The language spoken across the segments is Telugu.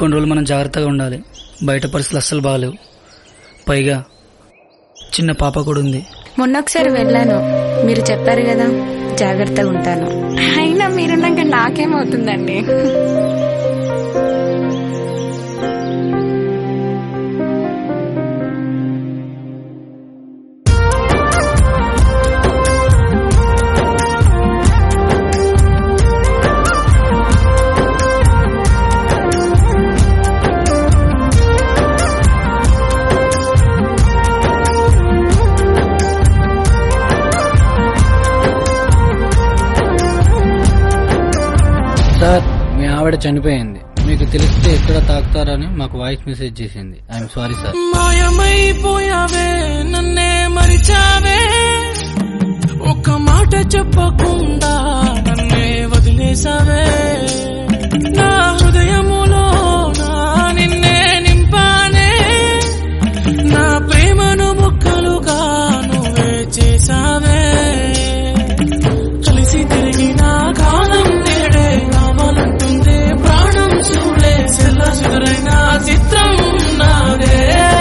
కొన్ని రోజులు మనం జాగ్రత్తగా ఉండాలి. బయట పరిస్థితులు అస్సలు బాగాలేవు. పైగా చిన్న పాప కూడా ఉంది. మొన్న ఒకసారి వెళ్ళాను, మీరు చెప్పారు కదా జాగ్రత్తగా ఉంటాను. అయినా మీరున్నాక నాకేమవుతుందండి? సార్, మీ ఆవిడ చనిపోయింది. మీకు తెలిస్తే ఎక్కడ తాకుతారని మాకు వాయిస్ మెసేజ్ చేసింది. I'm sorry sir. మాయమైపోయావే, నన్నే మరిచావే, ఒక్క మాట చెప్పకుండా నన్నే వదిలేసావే. నా హృదయములో నా నిన్నే నింపానే, నా ప్రేమను ముక్కలుగా నువ్వే చేసావే. కలిసి తిరిగిన కాలం నేడే కావాలంటుంది, ప్రాణం చూడే చెల్లసురైన చిత్రం నాదే.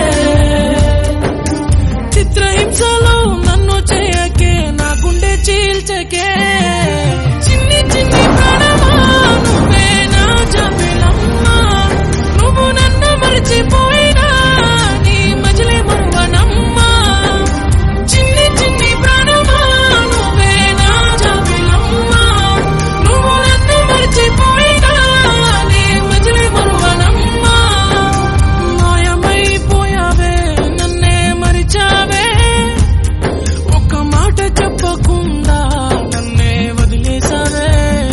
చిత్రహింసలో నన్ను చేయకే, నా గుండె చీల్చకే. చిన్ని చిన్ని ప్రాణమా నువ్వే నా జాబిలమ్మా, నువ్వు నన్ను మర్చిపోయినా నీ మజిలే మరువనమ్మా. చిన్ని చిన్ని ప్రాణమా నువ్వే నా జాబిలమ్మా, నువ్వు నన్ను మర్చిపోయినా నీ మజిలే మరువనమ్మా. మాయమైపోయావే, నన్నే మరిచావే, ఒక్క మాట చెప్పకుండా నన్నే వదిలేసావే.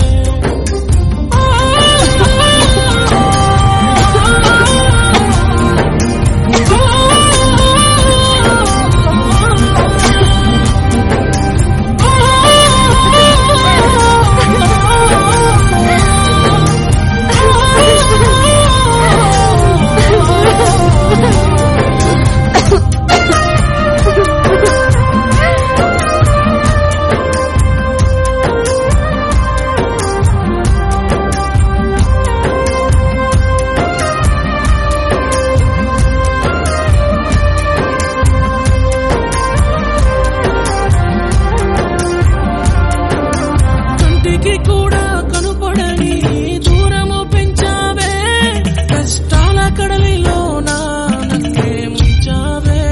కంటికి కూడా కనుపడని దూరము పెంచావే, కష్టాల కడలిలో నన్నే ముంచావే.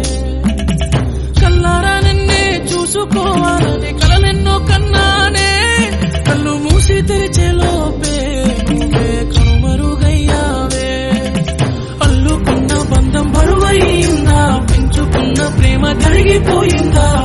కల్లారా నిన్నే చూసుకోవాలని కలలెన్నో కన్నానే, కళ్ళు మూసి తెరిచేలోపే నువ్వే కనుమరుగయ్యావే. అల్లుకున్న బంధం బరువయిందా, పెంచుకున్న ప్రేమ కరిగిపోయిందా.